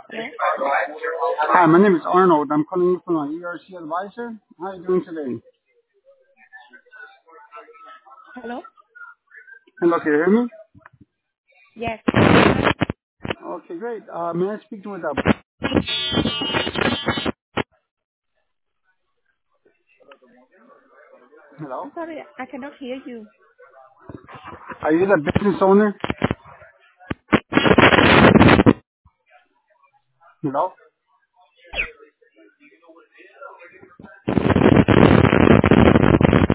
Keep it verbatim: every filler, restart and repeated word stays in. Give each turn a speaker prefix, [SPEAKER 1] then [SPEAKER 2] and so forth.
[SPEAKER 1] Yes.
[SPEAKER 2] Hi, my name is Arnold. I'm calling you from an E R C advisor. How are you doing today?
[SPEAKER 1] Hello?
[SPEAKER 2] Hello, can you hear me?
[SPEAKER 1] Yes.
[SPEAKER 2] Okay, great. Uh, may I speak to with a... Hello?
[SPEAKER 1] I'm sorry, I cannot hear you.
[SPEAKER 2] Are you the business owner? Hello?